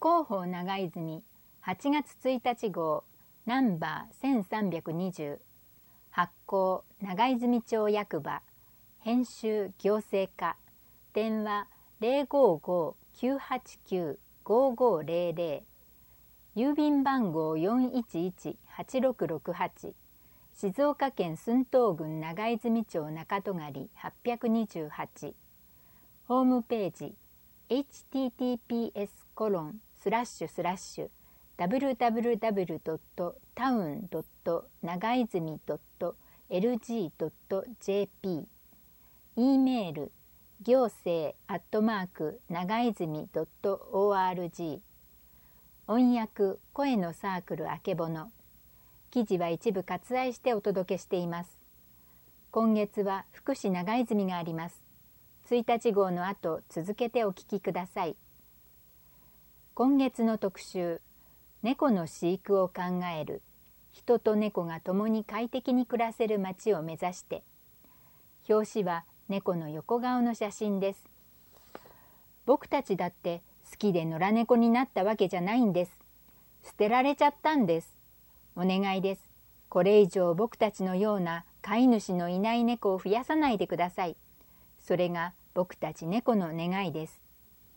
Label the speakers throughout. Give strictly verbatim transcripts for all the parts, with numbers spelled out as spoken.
Speaker 1: 広報長泉はちがつついたち号ナンバーせんさんびゃくにじゅう発行長泉町役場編集行政課電話 ゼロごーごーきゅうはちきゅうごーごーゼロゼロ 郵便番号 よんいちいちはちろくろくはち 静岡県駿東郡長泉町中戸狩はっぴゃくにじゅうはちホームページ エイチティーティーピーエスコロンスラッシュスラッシュダブルダブルダブルドットタウンドット長泉ドットエルジードットジェーピー E メール行政アットマーク長泉ドットオーアールジー 音訳声のサークルあけぼの記事は一部割愛してお届けしています。今月は福祉長泉があります。ついたち号の後続けてお聞きください。今月の特集猫の飼育を考える人と猫が共に快適に暮らせる街を目指して表紙は猫の横顔の写真です。僕たちだって好きで野良猫になったわけじゃないんです。捨てられちゃったんです。お願いです。これ以上僕たちのような飼い主のいない猫を増やさないでください。それが僕たち猫の願いです。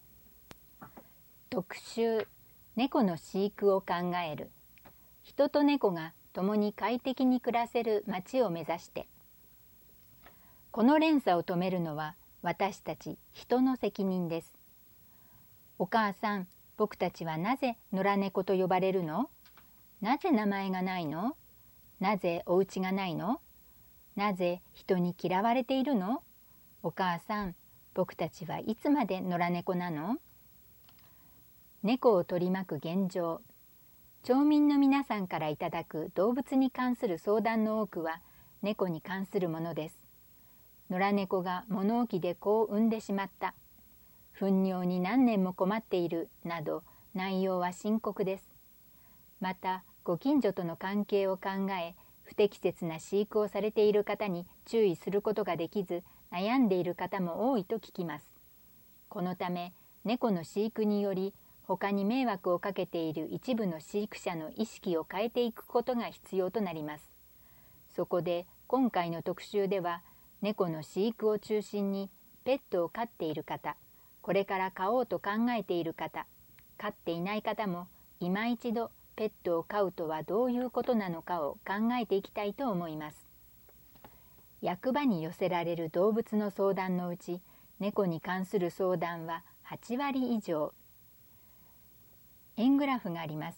Speaker 1: 特集猫の飼育を考える人と猫が共に快適に暮らせる街を目指してこの連鎖を止めるのは私たち人の責任です。お母さん、僕たちはなぜ野良猫と呼ばれるの？なぜ名前がないの？なぜお家がないの？なぜ人に嫌われているの？お母さん、僕たちはいつまで野良猫なの？猫を取り巻く現状。町民の皆さんからいただく動物に関する相談の多くは猫に関するものです。野良猫が物置で子を産んでしまった。糞尿に何年も困っているなど内容は深刻です。またご近所との関係を考え不適切な飼育をされている方に注意することができず悩んでいる方も多いと聞きます。このため猫の飼育により他に迷惑をかけている一部の飼育者の意識を変えていくことが必要となります。そこで今回の特集では猫の飼育を中心にペットを飼っている方、これから飼おうと考えている方、飼っていない方も今一度ペットを飼うとはどういうことなのかを考えていきたいと思います。役場に寄せられる動物の相談のうち猫に関する相談ははちわり以上。円グラフがあります。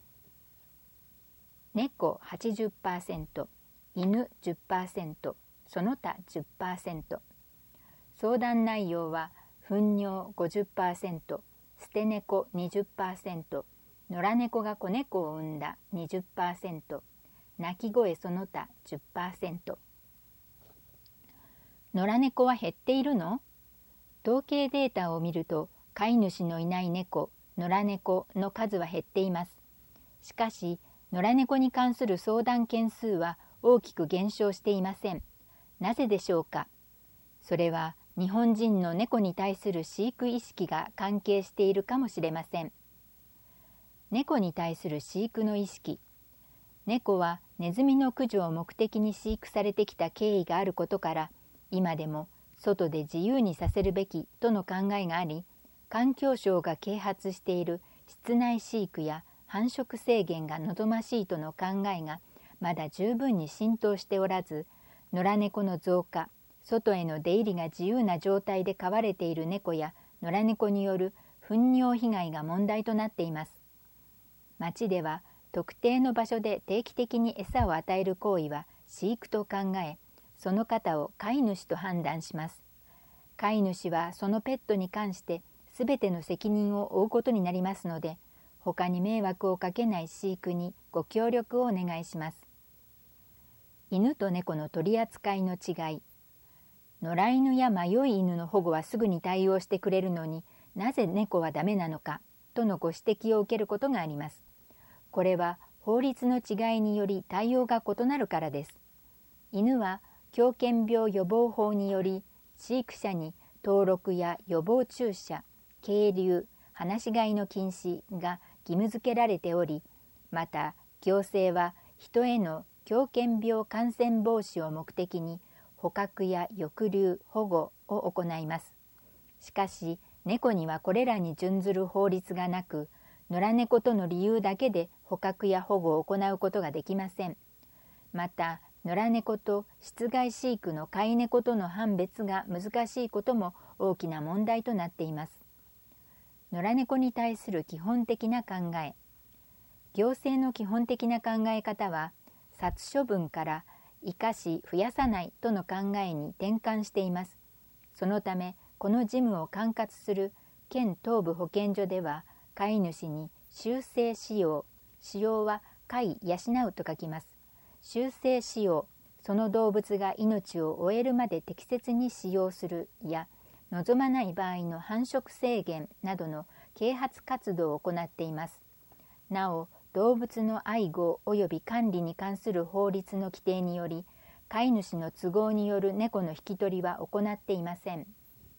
Speaker 1: 猫 はちじゅっパーセント、犬 じゅっパーセント、その他 じゅっパーセント。相談内容は糞尿 ごじゅっパーセント、捨て猫 にじゅっパーセント、野良猫が子猫を産んだ にじゅっパーセント、鳴き声その他 じゅっパーセント。野良猫は減っているの？統計データを見ると飼い主のいない猫、野良猫の数は減っています。しかし野良猫に関する相談件数は大きく減少していません。なぜでしょうか。それは日本人の猫に対する飼育意識が関係しているかもしれません。猫に対する飼育の意識。猫はネズミの駆除を目的に飼育されてきた経緯があることから、今でも外で自由にさせるべきとの考えがあり、環境省が啓発している室内飼育や繁殖制限が望ましいとの考えがまだ十分に浸透しておらず、野良猫の増加、外への出入りが自由な状態で飼われている猫や野良猫による糞尿被害が問題となっています。町では特定の場所で定期的に餌を与える行為は飼育と考え、その方を飼い主と判断します。飼い主はそのペットに関してすべての責任を負うことになりますので、他に迷惑をかけない飼育にご協力をお願いします。犬と猫の取り扱いの違い。野良犬や迷い犬の保護はすぐに対応してくれるのになぜ猫はダメなのかとのご指摘を受けることがあります。これは法律の違いにより対応が異なるからです。犬は狂犬病予防法により飼育者に登録や予防注射、係留、 放し飼いの禁止が義務付けられており、また行政は人への狂犬病感染防止を目的に捕獲や抑留、保護を行います。しかし猫にはこれらに準ずる法律がなく、野良猫との理由だけで捕獲や保護を行うことができません。また野良猫と室外飼育の飼い猫との判別が難しいことも大きな問題となっています。野良猫に対する基本的な考え。行政の基本的な考え方は、殺処分から生かし増やさないとの考えに転換しています。そのため、この事務を管轄する県東部保健所では、飼い主に修正使用、使用は飼い養うと書きます。修正使用、その動物が命を終えるまで適切に使用するや、望まない場合の繁殖制限などの啓発活動を行っています。なお、動物の愛護及び管理に関する法律の規定により、飼い主の都合による猫の引き取りは行っていません。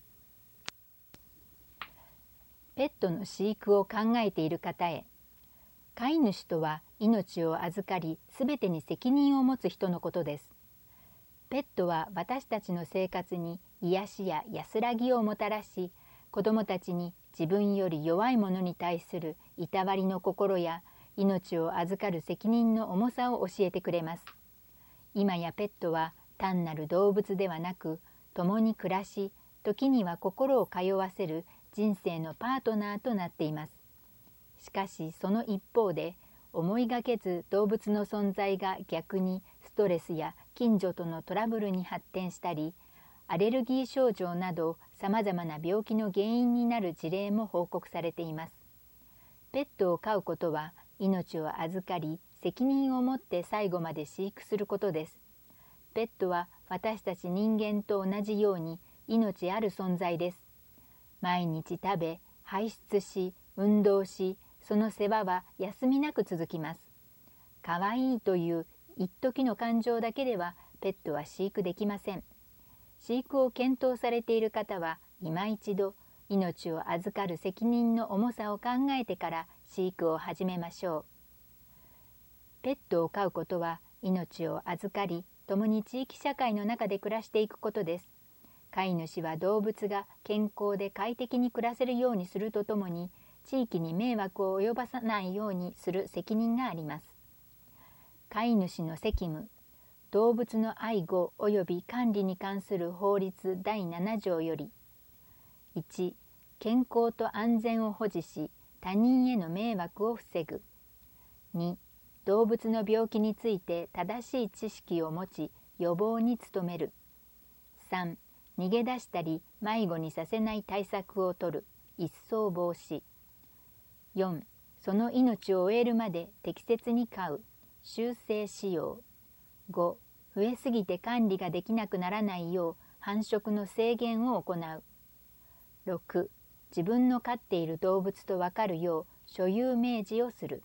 Speaker 1: ペットの飼育を考えている方へ。飼い主とは命を預かり、すべてに責任を持つ人のことです。ペットは私たちの生活に癒しや安らぎをもたらし、子どもたちに自分より弱い者に対するいたわりの心や命を預かる責任の重さを教えてくれます。今やペットは単なる動物ではなく、共に暮らし、時には心を通わせる人生のパートナーとなっています。しかしその一方で、思いがけず動物の存在が逆にストレスや近所とのトラブルに発展したり、アレルギー症状などさまざまな病気の原因になる事例も報告されています。ペットを飼うことは命を預かり、責任を持って最後まで飼育することです。ペットは私たち人間と同じように命ある存在です。毎日食べ、排出し、運動し、その世話は休みなく続きます。かわいいという一時の感情だけではペットは飼育できません。飼育を検討されている方は今一度命を預かる責任の重さを考えてから飼育を始めましょう。ペットを飼うことは命を預かり、共に地域社会の中で暮らしていくことです。飼い主は動物が健康で快適に暮らせるようにするとともに、地域に迷惑を及ばさないようにする責任があります。飼い主の責務、動物の愛護及び管理に関する法律だいなな条より、いち、健康と安全を保持し、他人への迷惑を防ぐ。に、動物の病気について正しい知識を持ち、予防に努める。さん、逃げ出したり迷子にさせない対策を取る。一層防止。よん、その命を終えるまで適切に飼う。修正使用。ご、増えすぎて管理ができなくならないよう繁殖の制限を行う。ろく、自分の飼っている動物と分かるよう所有明示をする。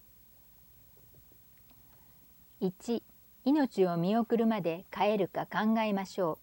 Speaker 1: いち、命を見送るまで飼えるか考えましょう。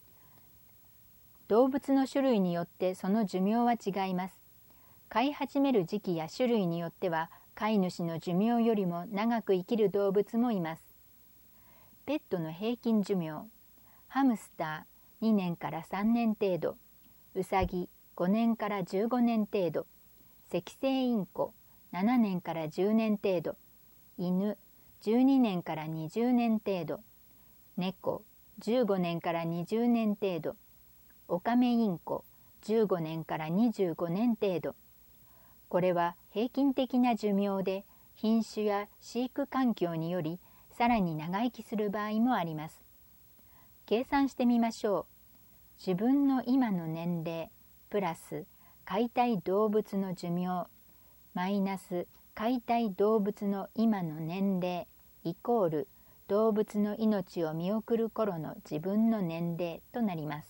Speaker 1: 動物の種類によってその寿命は違います。飼い始める時期や種類によっては飼い主の寿命よりも長く生きる動物もいます。ペットの平均寿命、ハムスターにねんからさんねん程度、ウサギごねんからじゅうごねん程度、セキセイインコななねんからじゅうねん程度、犬じゅうにねんからにじゅうねん程度、猫じゅうごねんからにじゅうねん程度、オカメインコじゅうごねんからにじゅうごねん程度。これは平均的な寿命で、品種や飼育環境によりさらに長生きする場合もあります。計算してみましょう。自分の今の年齢プラス飼いたい動物の寿命マイナス飼いたい動物の今の年齢イコール動物の命を見送る頃の自分の年齢となります。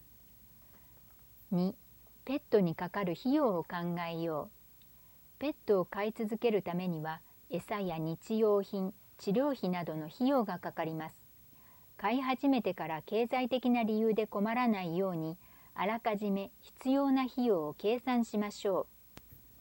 Speaker 1: に、ペットにかかる費用を考えよう。ペットを飼い続けるためには餌や日用品、治療費などの費用がかかります。飼い始めてから経済的な理由で困らないように、あらかじめ必要な費用を計算しましょう。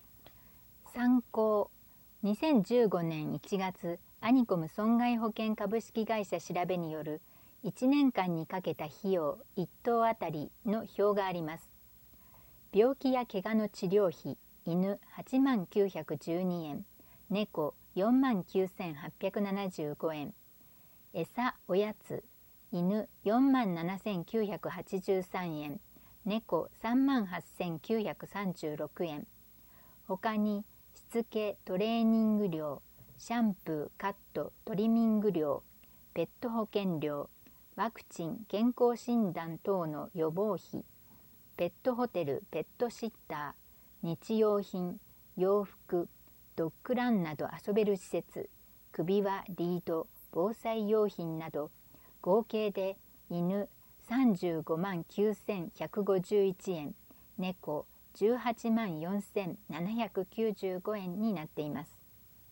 Speaker 1: 参考。にせんじゅうごねんいちがつ、アニコム損害保険株式会社調べによるいちねんかんにかけた費用いっとうあたりの表があります。病気や怪我の治療費、犬はちまんきゅうひゃくじゅうにえん、猫よんまんきゅうせんはっぴゃくななじゅうごえん、餌おやつ、犬よんまんななせんきゅうひゃくはちじゅうさんえん、猫さんまんはっせんきゅうひゃくさんじゅうろくえん。他にしつけトレーニング料、シャンプーカットトリミング料、ペット保険料、ワクチン健康診断等の予防費、ペットホテルペットシッター、日用品、洋服、ドッグランなど遊べる施設、首輪リード、防災用品など合計で犬さんじゅうごまんきゅうせんひゃくごじゅういちえん、猫じゅうはちまんよんせんななひゃくきゅうじゅうごえんになっています。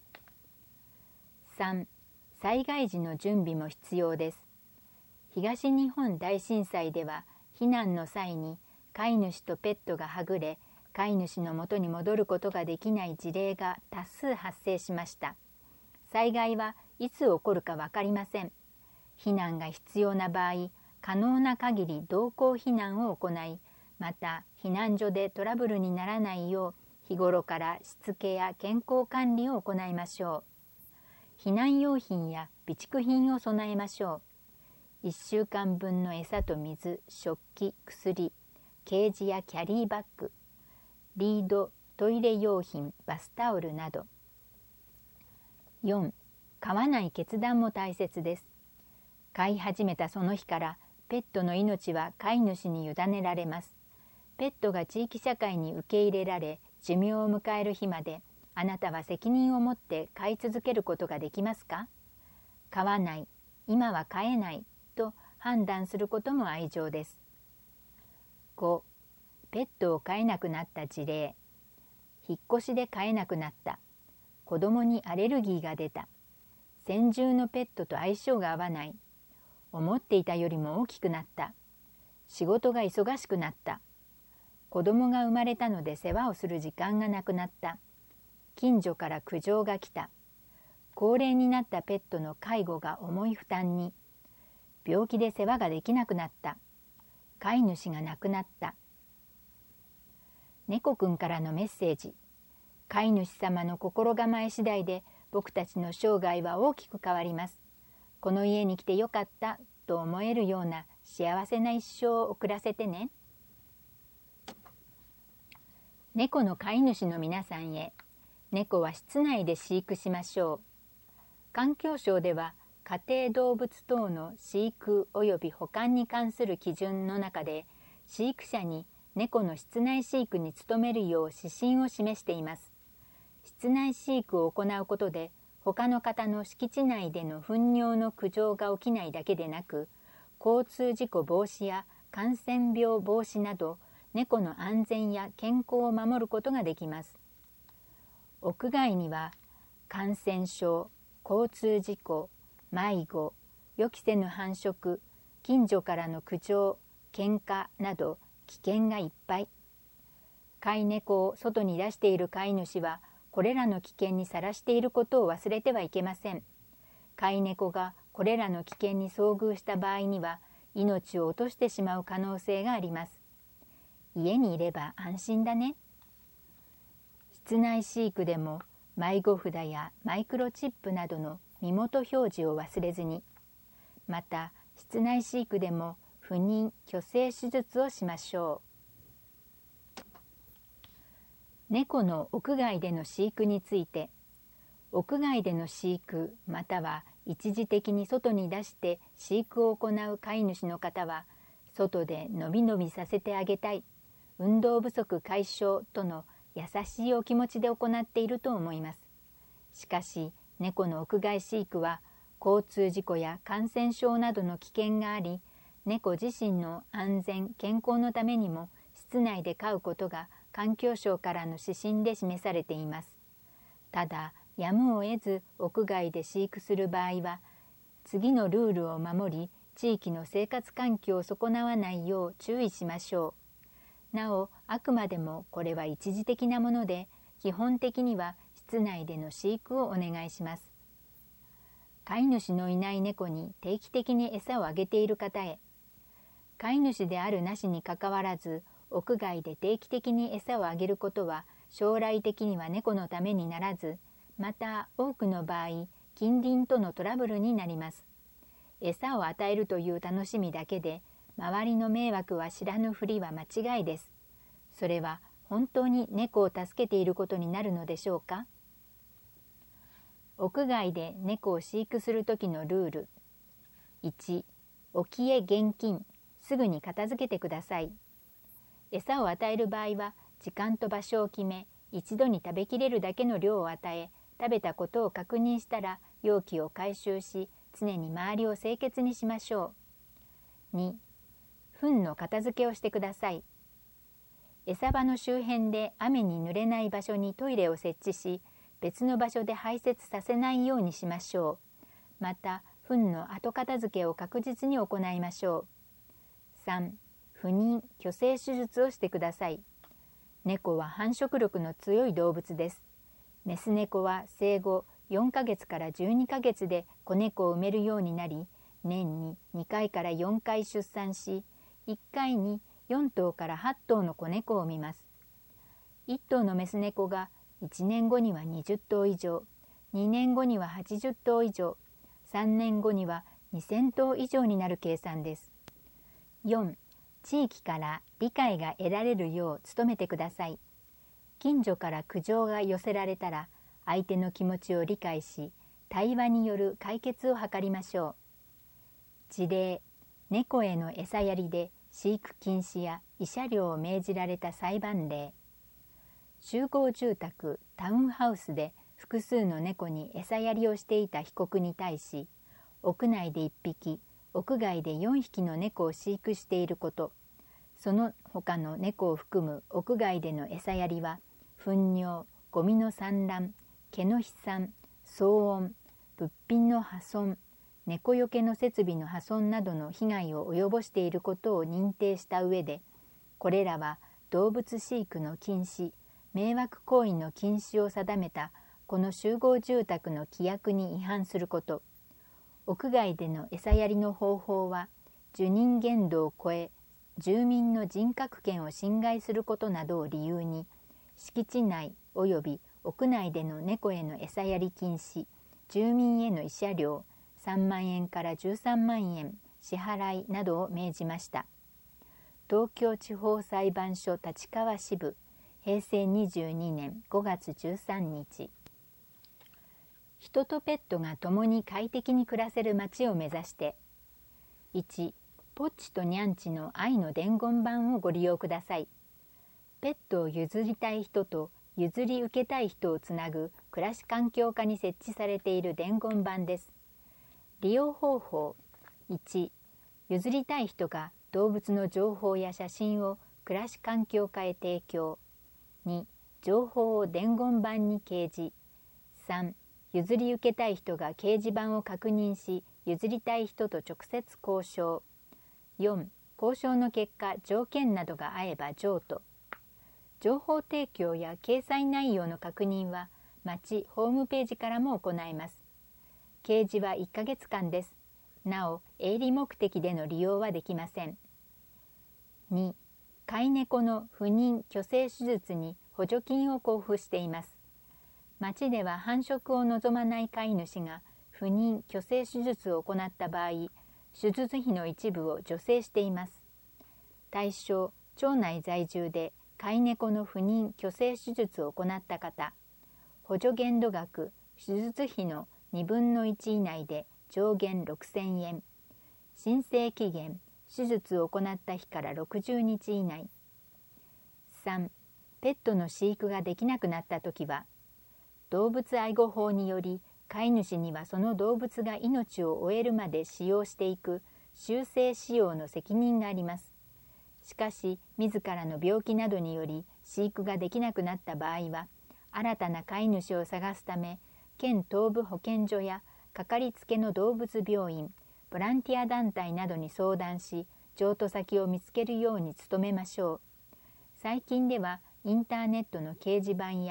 Speaker 1: さん. 災害時の準備も必要です。東日本大震災では避難の際に飼い主とペットがはぐれ、飼い主の元に戻ることができない事例が多数発生しました。災害はいつ起こるか分かりません。避難が必要な場合、可能な限り同行避難を行い、また避難所でトラブルにならないよう日頃からしつけや健康管理を行いましょう。避難用品や備蓄品を備えましょう。いっしゅうかんぶんの餌と水、食器、薬、ケージやキャリーバッグ、リード、トイレ用品、バスタオルなど。よん. 飼わない決断も大切です。飼い始めたその日からペットの命は飼い主に委ねられます。ペットが地域社会に受け入れられ寿命を迎える日まで、あなたは責任を持って飼い続けることができますか？飼わない、今は飼えないと判断することも愛情です。ご. ペットを飼えなくなった事例。引っ越しで飼えなくなった。子供にアレルギーが出た。先住のペットと相性が合わない。思っていたよりも大きくなった。仕事が忙しくなった。子供が生まれたので世話をする時間がなくなった。近所から苦情が来た。高齢になったペットの介護が重い負担に。病気で世話ができなくなった。飼い主が亡くなった。猫くんからのメッセージ。飼い主様の心構え次第で僕たちの生涯は大きく変わります。この家に来てよかったと思えるような幸せな一生を送らせてね。猫の飼い主の皆さんへ。猫は室内で飼育しましょう。環境省では家庭動物等の飼育及び保管に関する基準の中で、飼育者に猫の室内飼育に努めるよう指針を示しています。室内飼育を行うことで、他の方の敷地内での糞尿の苦情が起きないだけでなく、交通事故防止や感染病防止など、猫の安全や健康を守ることができます。屋外には感染症、交通事故、迷子、予期せぬ繁殖、近所からの苦情、喧嘩など危険がいっぱい。飼い猫を外に出している飼い主は、これらの危険にさらしていることを忘れてはいけません。飼い猫がこれらの危険に遭遇した場合には、命を落としてしまう可能性があります。家にいれば安心だね。室内飼育でも迷子札やマイクロチップなどの身元表示を忘れずに、また室内飼育でも不妊・去勢手術をしましょう。猫の屋外での飼育について、屋外での飼育または一時的に外に出して飼育を行う飼い主の方は、外でのびのびさせてあげたい、運動不足解消との優しいお気持ちで行っていると思います。しかし、猫の屋外飼育は交通事故や感染症などの危険があり、猫自身の安全・健康のためにも室内で飼うことが環境省からの指針で示されています。ただ、やむを得ず屋外で飼育する場合は、次のルールを守り、地域の生活環境を損なわないよう注意しましょう。なお、あくまでもこれは一時的なもので、基基本的には室内での飼育をお願いします。飼い主のいない猫に定期的に餌をあげている方へ、飼い主であるなしにかかわらず屋外で定期的に餌をあげることは将来的には猫のためにならず、また多くの場合近隣とのトラブルになります。餌を与えるという楽しみだけで周りの迷惑は知らぬふりは間違いです。それは本当に猫を助けていることになるのでしょうか。屋外で猫を飼育する時のルール。いち、沖へ厳禁、すぐに片付けてください。餌を与える場合は時間と場所を決め、一度に食べきれるだけの量を与え、食べたことを確認したら容器を回収し、常に周りを清潔にしましょう。に、糞の片付けをしてください。餌場の周辺で雨に濡れない場所にトイレを設置し、別の場所で排泄させないようにしましょう。また、糞の後片付けを確実に行いましょう。さん、不妊・去勢手術をしてください。猫は繁殖力の強い動物です。メス猫は生後よんかげつからじゅうにかげつで子猫を産めるようになり、年ににかいからよんかい出産し、いっかいによんとうからはっとうの子猫を産みます。いっとうのメス猫がいちねんごにはにじゅっとう以上、にねんごにははちじゅっとう以上、さんねんごにはにせんとう以上になる計算です。よん、地域から理解が得られるよう努めてください。近所から苦情が寄せられたら、相手の気持ちを理解し、対話による解決を図りましょう。事例、猫への餌やりで飼育禁止や慰謝料を命じられた裁判例。集合住宅・タウンハウスで複数の猫に餌やりをしていた被告に対し、屋内でいっぴき、屋外でよんひきの猫を飼育していること、その他の猫を含む屋外での餌やりは、糞尿、ゴミの散乱、毛の飛散、騒音、物品の破損、猫よけの設備の破損などの被害を及ぼしていることを認定した上で、これらは動物飼育の禁止、迷惑行為の禁止を定めたこの集合住宅の規約に違反すること、屋外での餌やりの方法は受任限度を超え、住民の人格権を侵害することなどを理由に、敷地内及び屋内での猫への餌やり禁止、住民への慰謝料さんまんえんからじゅうさんまんえん支払いなどを命じました。東京地方裁判所立川支部、へいせいにじゅうにねんごがつじゅうさんにち。人とペットが共に快適に暮らせる街を目指して。いち、ポッチとニャンチの愛の伝言板をご利用ください。ペットを譲りたい人と譲り受けたい人をつなぐ暮らし環境課に設置されている伝言板です。利用方法。いち、譲りたい人が動物の情報や写真を暮らし環境課へ提供。に、情報を伝言板に掲示。さん、譲り受けたい人が掲示板を確認し、譲りたい人と直接交渉。よん、交渉の結果、条件などが合えば譲渡。情報提供や掲載内容の確認は、町ホームページからも行います。掲示はいっかげつかんです。なお、営利目的での利用はできません。に、飼い猫の不妊・去勢手術に補助金を交付しています。町では繁殖を望まない飼い主が不妊・去勢手術を行った場合、手術費の一部を助成しています。対象、町内在住で飼い猫の不妊・去勢手術を行った方、補助限度額、手術費のにぶんのいち以内で上限ろくせんえん、申請期限、手術を行った日からろくじゅうにち以内。さん、ペットの飼育ができなくなったときは、動物愛護法により、飼い主にはその動物が命を終えるまで使用していく終生使用の責任があります。しかし、自らの病気などにより飼育ができなくなった場合は、新たな飼い主を探すため、県東部保健所やかかりつけの動物病院、ボランティア団体などに相談し、譲渡先を見つけるように努めましょう。最近ではインターネットの掲示板や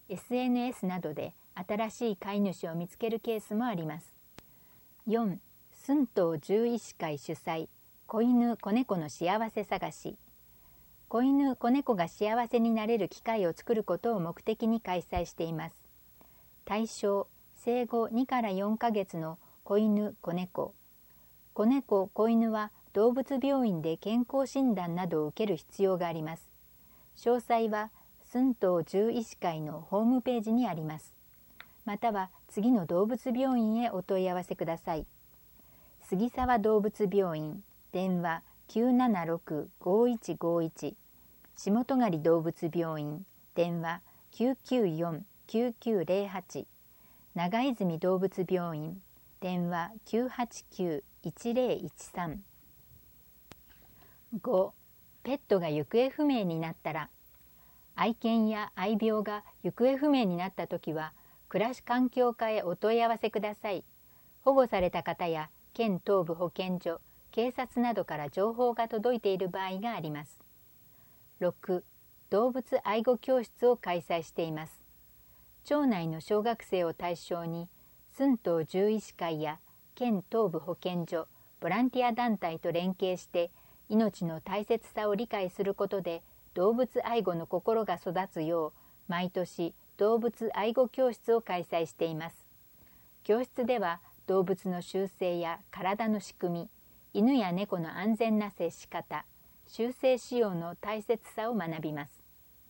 Speaker 1: エスエヌエス などで新しい飼い主を見つけるケースもあります。よん、寸東獣医師会主催子犬子猫の幸せ探し。子犬子猫が幸せになれる機会を作ることを目的に開催しています。対象、生後にからよんかげつの子犬子猫。子猫子犬は動物病院で健康診断などを受ける必要があります。詳細は寸東獣医師会のホームページにあります。または次の動物病院へお問い合わせください。杉沢動物病院、電話 きゅうななろく ごいちごいち、下戸狩動物病院、電話 きゅうきゅうよん きゅうきゅうゼロはち、長泉動物病院、電話 きゅうはちきゅう いちゼロいちさん。ご、ペットが行方不明になったら。愛犬や愛病が行方不明になったときは、暮らし環境課へお問い合わせください。保護された方や県東部保健所、警察などから情報が届いている場合があります。ろく、動物愛護教室を開催しています。町内の小学生を対象に、寸東獣医師会や県東部保健所、ボランティア団体と連携して、命の大切さを理解することで、動物愛護の心が育つよう、毎年動物愛護教室を開催しています。教室では動物の習性や体の仕組み、犬や猫の安全な接し方、習性使用の大切さを学びます。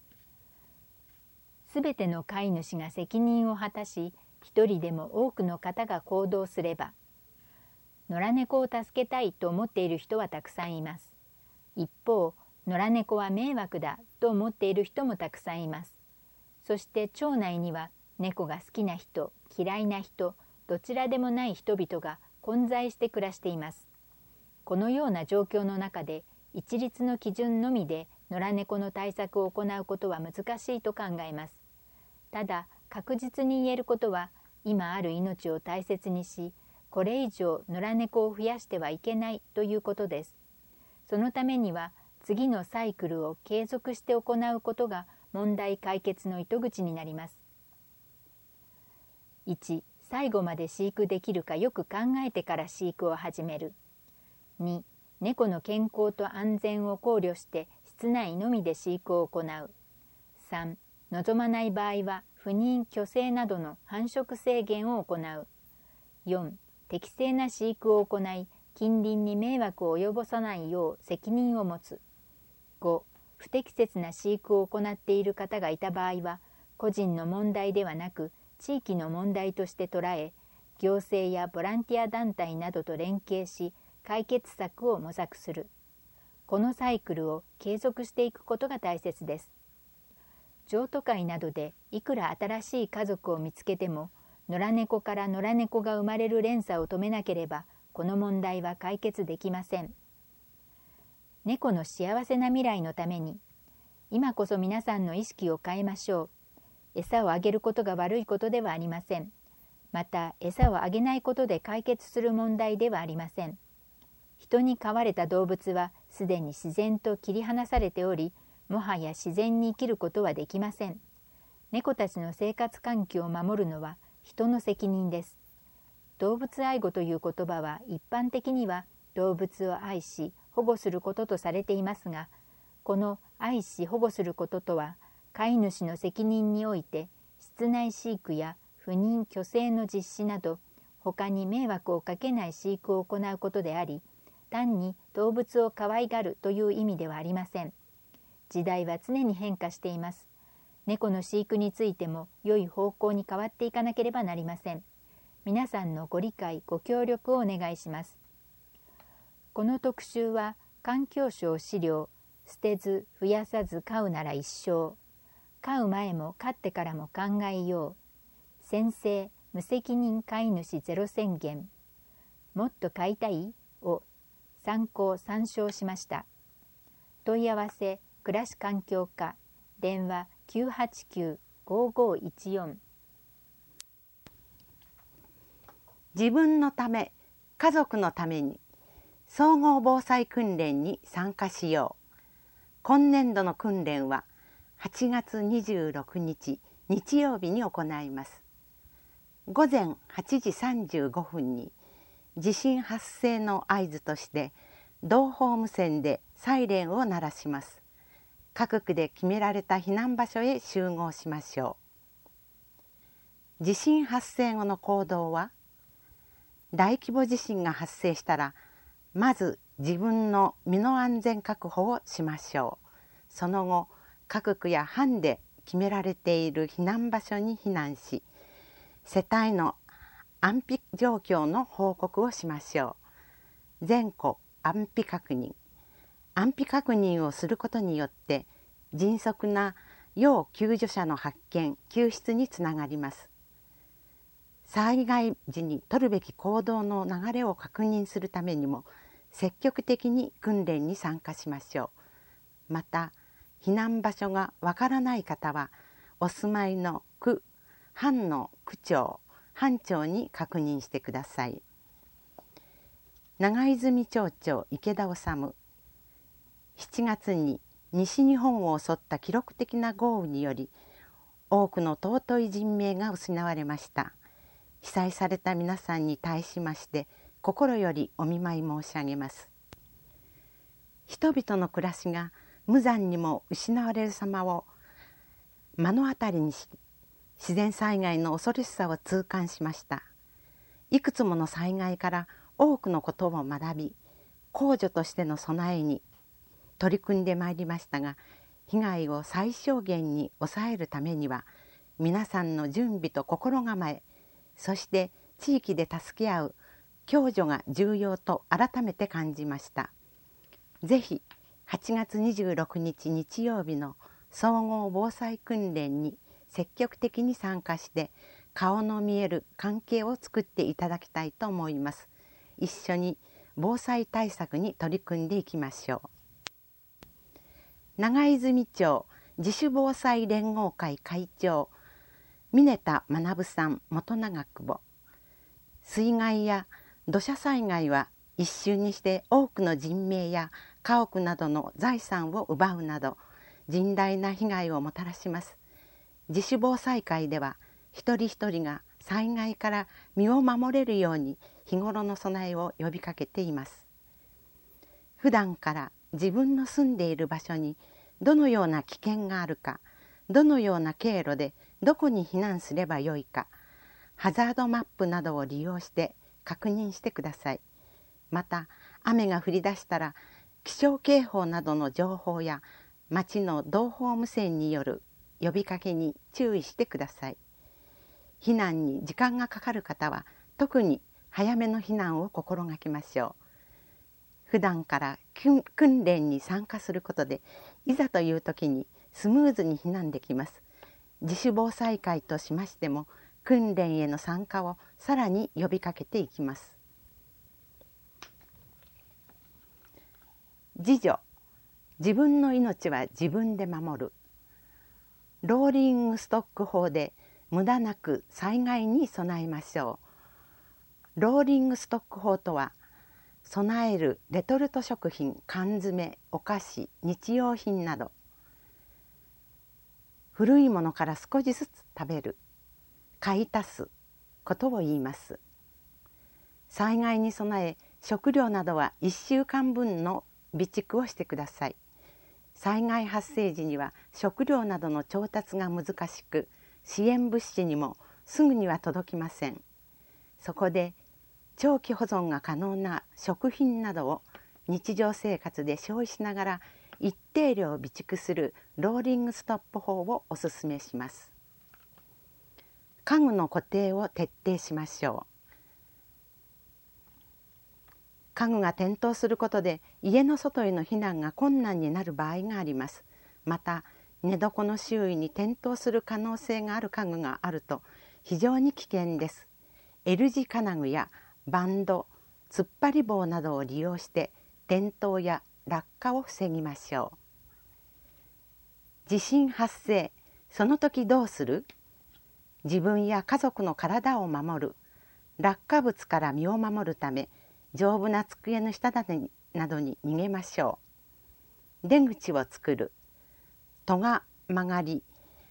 Speaker 1: すべての飼い主が責任を果たし、一人でも多くの方が行動すれば、野良猫を助けたいと思っている人はたくさんいます。一方、野良猫は迷惑だと思っている人もたくさんいます。そして町内には猫が好きな人、嫌いな人、どちらでもない人々が混在して暮らしています。このような状況の中で一律の基準のみで野良猫の対策を行うことは難しいと考えます。ただ確実に言えることは、今ある命を大切にし、これ以上野良猫を増やしてはいけないということです。そのためには次のサイクルを継続して行うことが問題解決の糸口になります。いち、最後まで飼育できるかよく考えてから飼育を始める。に、猫の健康と安全を考慮して室内のみで飼育を行う。さん、望まない場合は不妊・去勢などの繁殖制限を行う。よん、適正な飼育を行い、近隣に迷惑を及ぼさないよう責任を持つ。ご、不適切な飼育を行っている方がいた場合は、個人の問題ではなく地域の問題として捉え、行政やボランティア団体などと連携し、解決策を模索する。このサイクルを継続していくことが大切です。譲渡会などでいくら新しい家族を見つけても、野良猫から野良猫が生まれる連鎖を止めなければ、この問題は解決できません。猫の幸せな未来のために、今こそ皆さんの意識を変えましょう。餌をあげることが悪いことではありません。また、餌をあげないことで解決する問題ではありません。人に飼われた動物はすでに自然と切り離されており、もはや自然に生きることはできません。猫たちの生活環境を守るのは人の責任です。動物愛護という言葉は一般的には動物を愛し保護することとされていますが、この愛し保護することとは、飼い主の責任において室内飼育や不妊・去勢の実施など、他に迷惑をかけない飼育を行うことであり、単に動物を可愛がるという意味ではありません。時代は常に変化しています。猫の飼育についても良い方向に変わっていかなければなりません。皆さんのご理解、ご協力をお願いします。この特集は環境省資料、捨てず増やさず飼うなら一生、飼う前も飼ってからも考えよう、先生無責任飼い主ゼロ宣言、もっと飼いたいを参考参照しました。問い合わせ暮らし環境課、電話 きゅうはちきゅう ごごいちよん。
Speaker 2: 自分のため、家族のために総合防災訓練に参加しよう。今年度の訓練ははちがつにじゅうろくにち日曜日に行います。午前はちじさんじゅうごふんに地震発生の合図として同胞無線でサイレンを鳴らします。各区で決められた避難場所へ集合しましょう。地震発生後の行動は、大規模地震が発生したらまず自分の身の安全確保をしましょう。その後、各区や班で決められている避難場所に避難し、世帯の安否状況の報告をしましょう。全戸安否確認。安否確認をすることによって迅速な要救助者の発見・救出につながります。災害時に取るべき行動の流れを確認するためにも積極的に訓練に参加しましょう。また、避難場所がわからない方はお住まいの区、班の区長、班長に確認してください。長泉町長池田治。しちがつに西日本を襲った記録的な豪雨により多くの尊い人命が失われました。被災された皆さんに対しまして心よりお見舞い申し上げます。人々の暮らしが無残にも失われる様を目の当たりにし、自然災害の恐ろしさを痛感しました。いくつもの災害から多くのことを学び、公助としての備えに取り組んでまいりましたが、被害を最小限に抑えるためには皆さんの準備と心構え、そして地域で助け合う共助が重要と改めて感じました。ぜひはちがつにじゅうろくにち日曜日の総合防災訓練に積極的に参加して顔の見える関係を作っていただきたいと思います。一緒に防災対策に取り組んでいきましょう。長泉町自主防災連合会会長峰田学さん元長久保。水害や土砂災害は一瞬にして多くの人命や家屋などの財産を奪うなど甚大な被害をもたらします。自主防災会では一人一人が災害から身を守れるように日頃の備えを呼びかけています。普段から自分の住んでいる場所にどのような危険があるか、どのような経路でどこに避難すればよいか、ハザードマップなどを利用して確認してください。また、雨が降り出したら気象警報などの情報や町の同胞無線による呼びかけに注意してください。避難に時間がかかる方は特に早めの避難を心がけましょう。普段から訓練に参加することでいざという時にスムーズに避難できます。自主防災会としましても訓練への参加をさらに呼びかけていきます。自助、自分の命は自分で守る。ローリングストック法で無駄なく災害に備えましょう。ローリングストック法とは、備えるレトルト食品、缶詰、お菓子、日用品など、古いものから少しずつ食べる、買い足すことを言います。災害に備え、食料などはいっしゅうかんぶんの備蓄をしてください。災害発生時には食料などの調達が難しく、支援物資にもすぐには届きません。そこで長期保存が可能な食品などを日常生活で消費しながら一定量備蓄するローリングストップ法をお勧めします。家具の固定を徹底しましょう。家具が転倒することで家の外への避難が困難になる場合があります。また、寝床の周囲に転倒する可能性がある家具があると非常に危険です。L 字金具やバンド、突っ張り棒などを利用して転倒や落下を防ぎましょう。地震発生、その時どうする？自分や家族の体を守る、落下物から身を守るため、丈夫な机の下などに逃げましょう。出口を作る。戸が曲がり、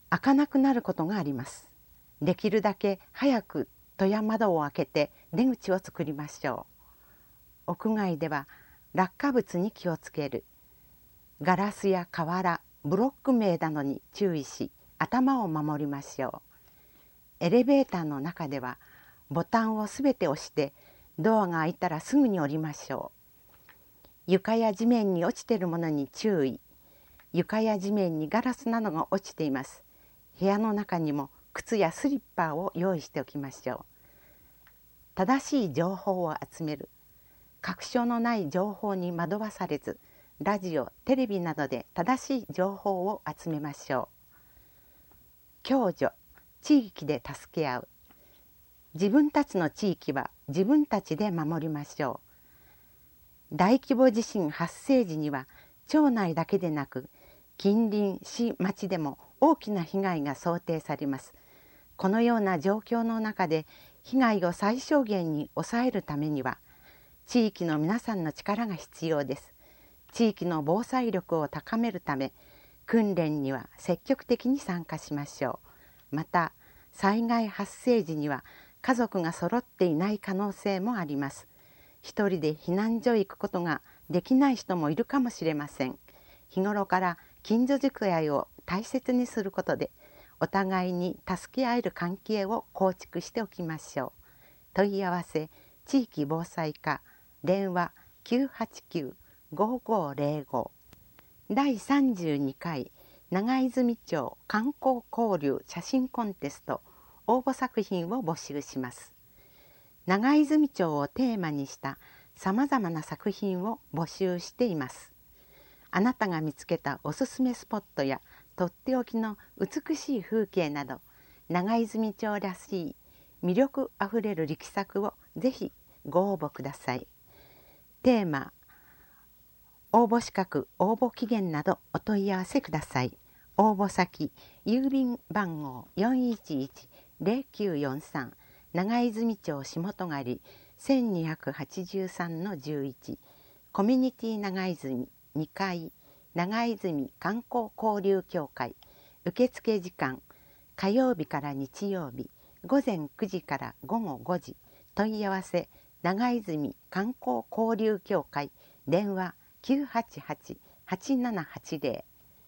Speaker 2: 開かなくなることがあります。できるだけ早く戸や窓を開けて出口を作りましょう。屋外では落下物に気をつける。ガラスや瓦、ブロック塀などに注意し、頭を守りましょう。エレベーターの中ではボタンをすべて押してドアが開いたらすぐに降りましょう。床や地面に落ちているものに注意。床や地面にガラスなどが落ちています。部屋の中にも靴やスリッパを用意しておきましょう。正しい情報を集める。確証のない情報に惑わされず、ラジオ、テレビなどで正しい情報を集めましょう。共助、地域で助け合う。自分たちの地域は自分たちで守りましょう。大規模地震発生時には町内だけでなく近隣市町でも大きな被害が想定されます。このような状況の中で被害を最小限に抑えるためには地域の皆さんの力が必要です。地域の防災力を高めるため訓練には積極的に参加しましょう。また災害発生時には家族が揃っていない可能性もあります。一人で避難所へ行くことができない人もいるかもしれません。日頃から近所づきあいを大切にすることでお互いに助け合える関係を構築しておきましょう。問い合わせ地域防災課電話 きゅうはちきゅう ごーごーぜろご だいさんじゅうにかい長泉町観光交流写真コンテスト応募作品を募集します。長泉町をテーマにしたさまざまな作品を募集しています。あなたが見つけたおすすめスポットやとっておきの美しい風景など長泉町らしい魅力あふれる力作をぜひご応募ください。テーマ、応募資格、応募期限などお問い合わせください。応募先、郵便番号 よんいちいちぜろきゅうよんさん 長泉町下戸狩 せんにひゃくはちじゅうさんのじゅういち コミュニティ長泉にかい長泉観光交流協会受付時間火曜日から日曜日ごぜんくじからごごごじ問い合わせ長泉観光交流協会電話 きゅうはちはち はちななはちぜ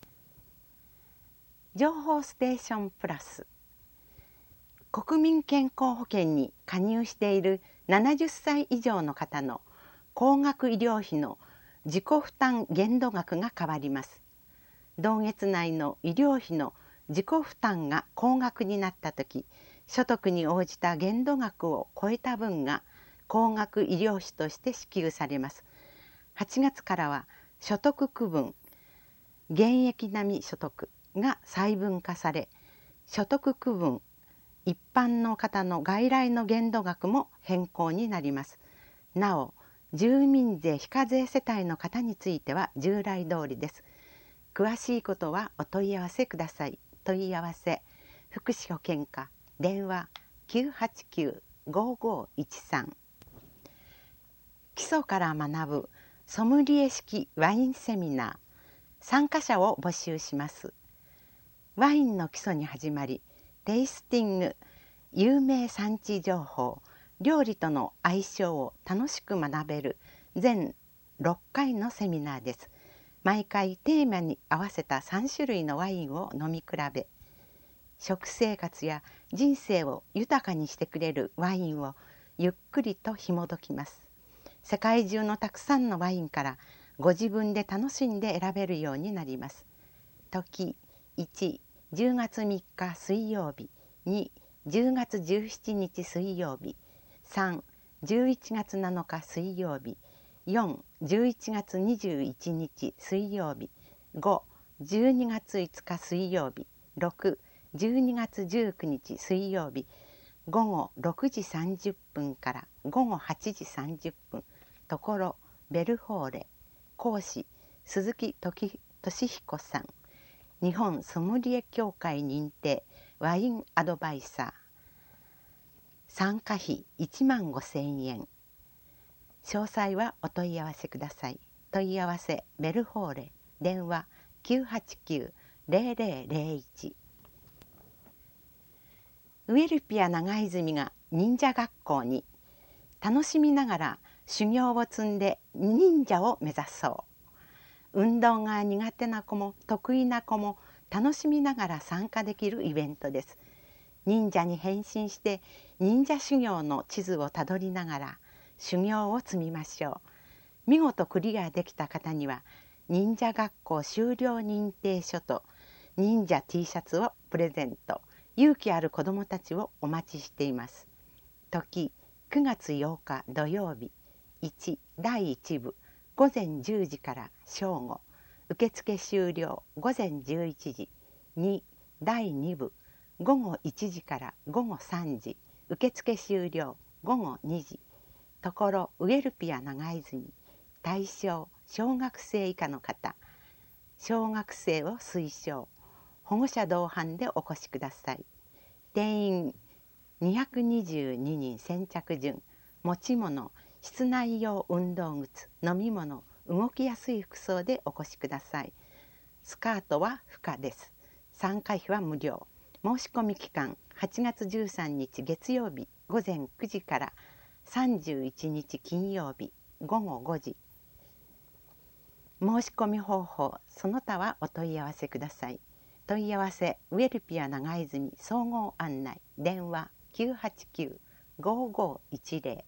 Speaker 2: ろ 情報ステーションプラス国民健康保険に加入しているななじゅっさい以上の方の高額医療費の自己負担限度額が変わります。同月内の医療費の自己負担が高額になったとき、所得に応じた限度額を超えた分が高額医療費として支給されます。はちがつからは所得区分、現役並み所得が細分化され、所得区分、一般の方の外来の限度額も変更になります。なお、住民税非課税世帯の方については従来通りです。詳しいことはお問い合わせください。問い合わせ、福祉保険課、電話 きゅうはちきゅう ごーごーいちさん。基礎から学ぶソムリエ式ワインセミナー、参加者を募集します。ワインの基礎に始まり、テイスティング、有名産地情報、料理との相性を楽しく学べる全ろっかいのセミナーです。毎回テーマに合わせたさんしゅるいのワインを飲み比べ、食生活や人生を豊かにしてくれるワインをゆっくりと紐解きます。世界中のたくさんのワインからご自分で楽しんで選べるようになります。時いち、じゅうがつみっか水曜日、に、じゅうがつじゅうしちにち水曜日、さん、じゅういちがつなのか水曜日、よん、じゅういちがつにじゅういちにち水曜日、ご、じゅうにがついつか水曜日、ろく、じゅうにがつじゅうくにち水曜日、ごごろくじさんじゅっぷんからごごはちじさんじゅっぷん、ところベルホーレ、講師鈴木俊彦さん、日本ソムリエ協会認定ワインアドバイザー、参加費いちまんごせんえん。詳細はお問い合わせください。問い合わせベルホーレ、電話 きゅうはちきゅう ぜろぜろぜろいち。 ウェルピア長泉が忍者学校に、楽しみながら修行を積んで忍者を目指そう。運動が苦手な子も得意な子も楽しみながら参加できるイベントです。忍者に変身して忍者修行の地図をたどりながら修行を積みましょう。見事クリアできた方には忍者学校修了認定書と忍者 T シャツをプレゼント。勇気ある子どもたちをお待ちしています。時くがつようか土曜日。いちだいいち部ごぜんじゅうじから正午。受付終了ごぜんじゅういちじ。にだいに部ごごいちじからごごさんじ。受付終了ごごにじ。ところウェルピア長泉。対象小学生以下の方。小学生を推奨。保護者同伴でお越しください。定員にひゃくにじゅうににん先着順。持ち物、室内用運動靴、飲み物、動きやすい服装でお越しください。スカートは不可です。参加費は無料。申し込み期間はちがつじゅうさんにち月曜日ごぜんくじからさんじゅういちにち金曜日ごごごじ。申し込み方法その他はお問い合わせください。問い合わせウェルピア長泉総合案内電話 きゅうはちきゅう ごごいちぜ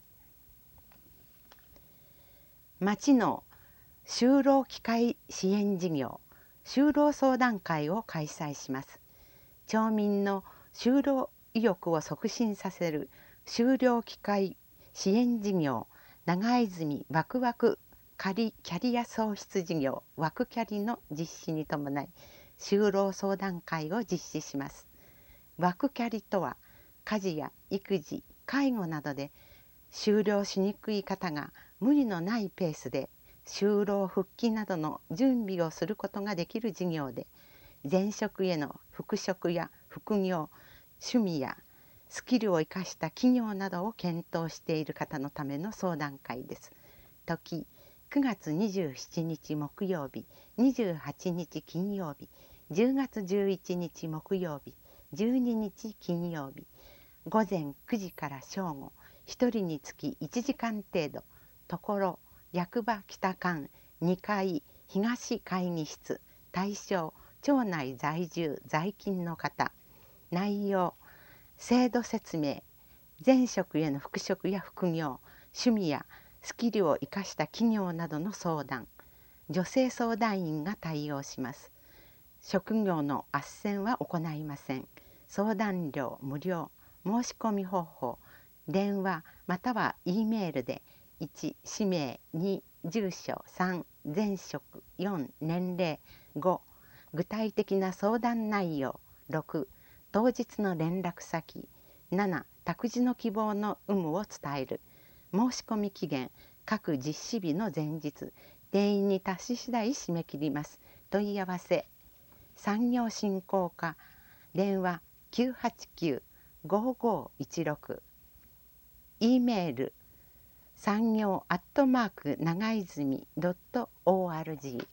Speaker 2: ろ。町の就労機会支援事業就労相談会を開催します。町民の就労意欲を促進させる就労機会支援事業長泉ワクワクキャリア創出事業ワクキャリの実施に伴い就労相談会を実施します。ワクキャリとは家事や育児、介護などで就労しにくい方が無理のないペースで就労復帰などの準備をすることができる事業で、前職への復職や副業、趣味やスキルを生かした企業などを検討している方のための相談会です。時くがつにじゅうしちにち木曜日、にじゅうはちにち金曜日、じゅうがつじゅういちにち木曜日、じゅうににち金曜日、ごぜんくじから正午、ひとりにつきいちじかん程度、ところ役場北館にかい東会議室、対象町内在住在勤の方。内容制度説明、前職への復職や副業、趣味やスキルを生かした企業などの相談。女性相談員が対応します。職業の斡旋は行いません。相談料無料。申し込み方法電話または E メールでいち氏名、に住所、さん前職、よん年齢、ご具体的な相談内容、ろく当日の連絡先、なな託児の希望の有無を伝える。申し込み期限各実施日の前日、定員に達し次第締め切ります。問い合わせ産業振興課電話きゅうはちきゅう ごごいちろく。 E メール産業アットマーク長泉 .org。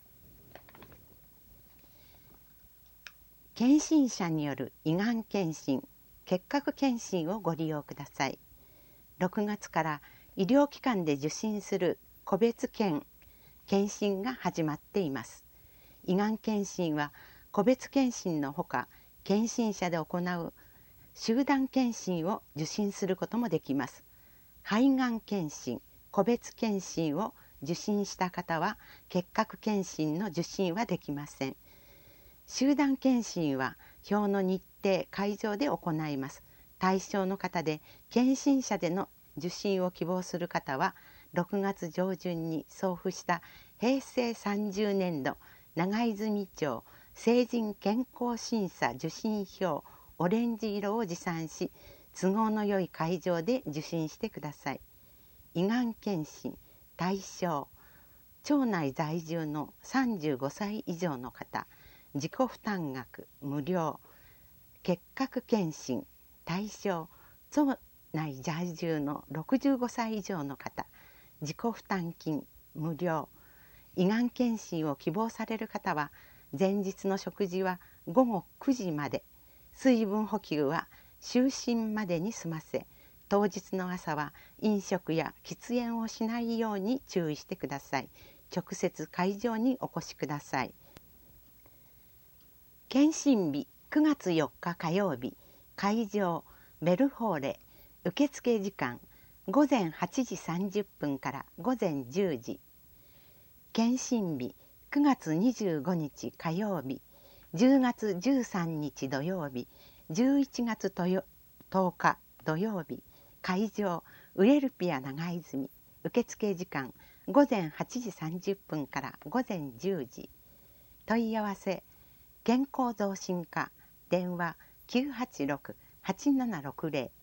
Speaker 2: 検診者による胃がん検診、結核検診をご利用ください。ろくがつから医療機関で受診する個別検検診が始まっています。胃がん検診は個別検診のほか、検診者で行う集団検診を受診することもできます。肺がん検診、個別検診を受診した方は結核検診の受診はできません。集団検診は表の日程、会場で行います。対象の方で検診者での受診を希望する方はろくがつ上旬に送付したへいせいさんじゅうねんど長泉町成人健康審査受診票オレンジ色を持参し、都合の良い会場で受診してください。胃がん検診対象町内在住のさんじゅうごさい以上の方、自己負担額無料。結核検診対象町内在住のろくじゅうごさい以上の方、自己負担金無料。胃がん検診を希望される方は前日の食事はごごくじまで、水分補給は就寝までに済ませ、当日の朝は飲食や喫煙をしないように注意してください。直接会場にお越しください。検診日くがつよっか火曜日、会場ベルホーレ、受付時間ごぜんはちじさんじゅっぷんからごぜんじゅうじ。検診日くがつにじゅうごにち火曜日、じゅうがつじゅうさんにち土曜日、じゅういちがつとおか土曜日、会場ウエルピア長泉、受付時間ごぜんはちじさんじゅっぷんからごぜんじゅうじ。問い合わせ健康増進課、電話きゅうはちろく はちななろくぜろ。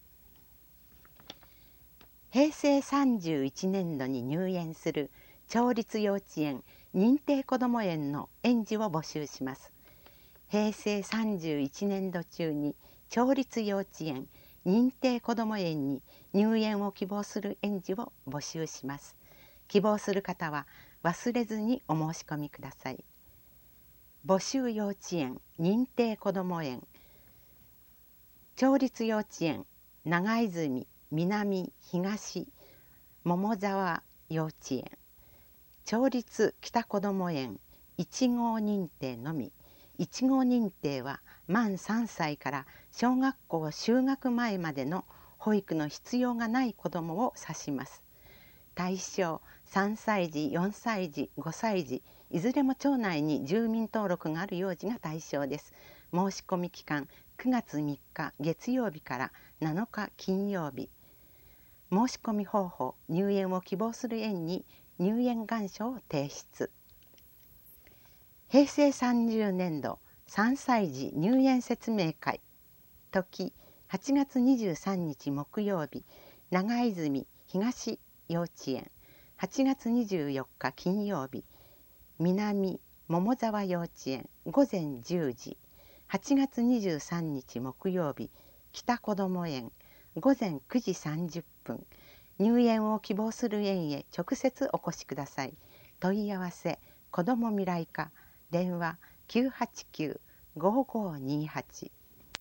Speaker 2: 平成さんじゅういちねんどに入園する町立幼稚園認定こども園の園児を募集します。平成さんじゅういちねんど中に町立幼稚園認定こども園に入園を希望する園児を募集します。希望する方は忘れずにお申し込みください。募集幼稚園認定こども園、町立幼稚園長泉南東桃沢幼稚園、町立北こども園いち号認定のみ。いち号認定は満さんさいから小学校就学前までの保育の必要がない子どもを指します。対象さんさいじ、よんさいじ、ごさいじ、いずれも町内に住民登録がある幼児が対象です。申し込み期間くがつみっか月曜日からなのか金曜日。申し込み方法、入園を希望する園に入園願書を提出。平成さんじゅうねんどさんさいじ入園説明会、時はちがつにじゅうさんにち木曜日、長泉東幼稚園、はちがつにじゅうよっか金曜日、南桃沢幼稚園ごぜんじゅうじ、はちがつにじゅうさんにち木曜日、北こども園ごぜんくじさんじゅっぷん。入園を希望する園へ直接お越しください。問い合わせこども未来課、電話きゅうはちきゅう ごごにはち。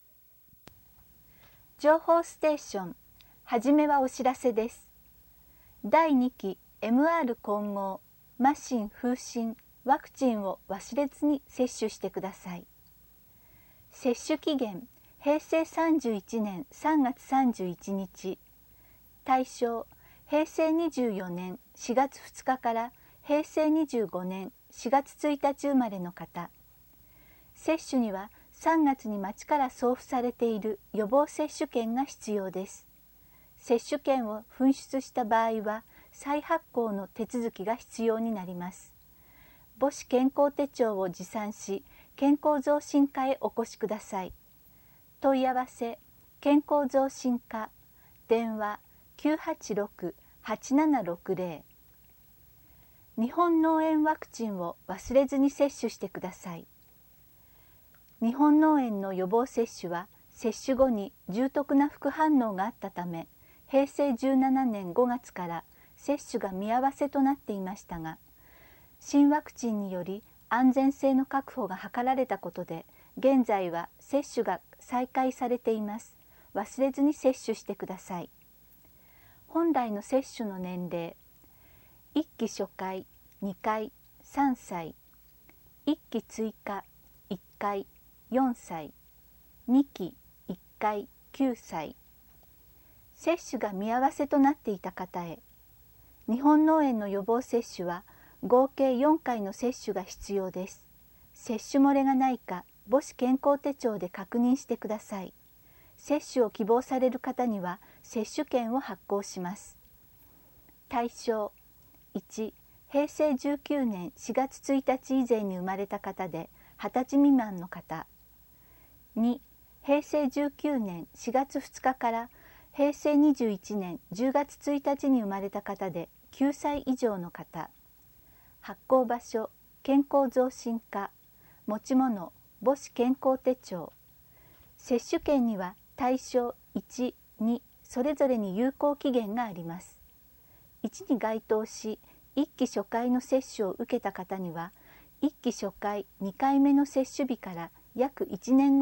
Speaker 1: 情報ステーション、はじめはお知らせです。だいにき エムアール 混合麻疹風疹ワクチンを忘れずに接種してください。接種期限平成さんじゅういちねんさんがつさんじゅういちにち。対象平成にじゅうよねんしがつふつかから平成にじゅうごねんしがつついたち生まれの方。接種にはさんがつに町から送付されている予防接種券が必要です。接種券を紛失した場合は再発行の手続きが必要になります。母子健康手帳を持参し、健康増進課へお越しください。問い合わせ健康増進課、電話きゅうはちろく はちななろくぜろ。日本脳炎ワクチンを忘れずに接種してください。日本脳炎の予防接種は接種後に重篤な副反応があったため、平成じゅうななねんごがつから接種が見合わせとなっていましたが、新ワクチンにより安全性の確保が図られたことで、現在は接種が再開されています。忘れずに接種してください。本来の接種の年齢、いっき初回、にかい、さんさい、いっき追加、いっかい、よんさい、にき、いっかい、きゅうさい。接種が見合わせとなっていた方へ。日本脳炎の予防接種は合計よんかいの接種が必要です。接種漏れがないか母子健康手帳で確認してください。接種を希望される方には接種券を発行します。対象いち、平成じゅうきゅうねんしがつついたち以前に生まれた方ではたち未満の方。に、平成じゅうきゅうねんしがつふつかから平成にじゅういちねんじゅうがつついたちに生まれた方できゅうさい以上の方。発行場所健康増進課。持ち物母子健康手帳。接種券には対象いち、にそれぞれに有効期限があります。いちに該当しいっき初回の接種を受けた方にはいっき初回にかいめの接種日から約いちねんごに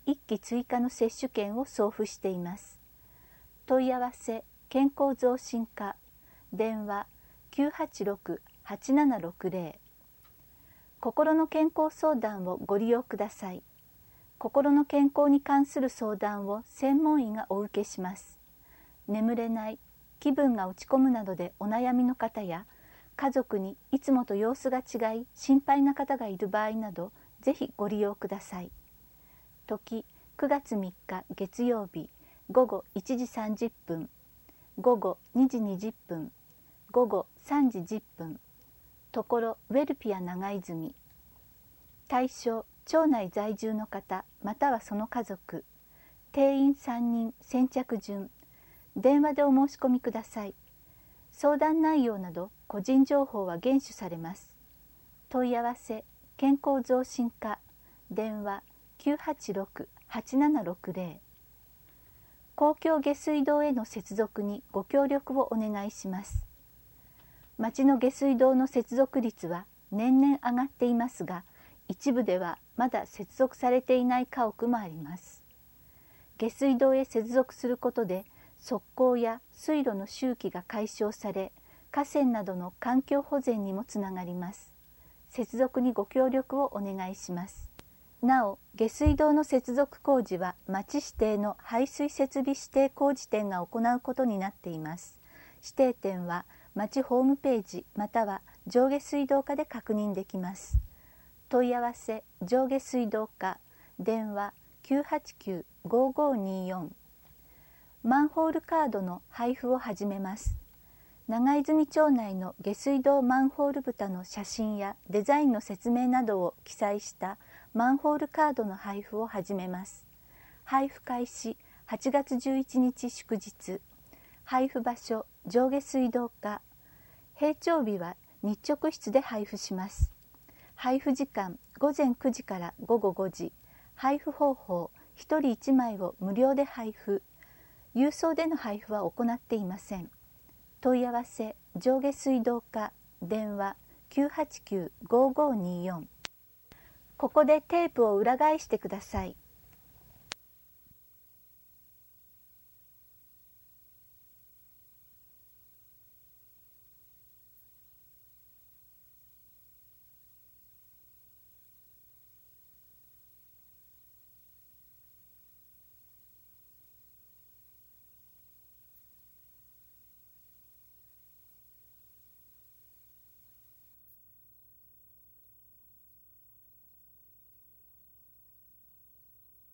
Speaker 3: いっき追加の接種券を送付しています。問い合わせ健康増進課、電話 きゅうはちろく はちななろくぜろ。心の健康相談をご利用ください。心の健康に関する相談を専門医がお受けします。眠れない、気分が落ち込むなどでお悩みの方や、家族にいつもと様子が違い心配な方がいる場合など、ぜひご利用ください。時くがつみっか月曜日ごごいちじさんじゅっぷん、ごごにじにじゅっぷん、ごごさんじじゅっぷん。ところウェルピア長泉。対象町内在住の方またはその家族。定員さんにん、先着順。電話でお申し込みください。相談内容など個人情報は厳守されます。問い合わせ健康増進課、電話 きゅうはちろく はちななろくぜろ。公共下水道への接続にご協力をお願いします。町の下水道の接続率は年々上がっていますが、一部ではまだ接続されていない家屋もあります。下水道へ接続することで側溝や水路の臭気が解消され、河川などの環境保全にもつながります。接続にご協力をお願いします。なお、下水道の接続工事は町指定の排水設備指定工事店が行うことになっています。指定店は町ホームページまたは上下水道課で確認できます。問い合わせ上下水道課、電話 きゅうはちきゅう ごごによん。マンホールカードの配布を始めます。長泉町内の下水道マンホール蓋の写真やデザインの説明などを記載したマンホールカードの配布を始めます。配布開始はちがつじゅういちにち祝日。配布場所上下水道課。平常日は日直室で配布します。配布時間ごぜんくじからごごごじ。配布方法ひとりいちまいを無料で配布。郵送での配布は行っていません。問い合わせ上下水道課、電話 きゅうはちきゅう ごごによん。ここでテープを裏返してください。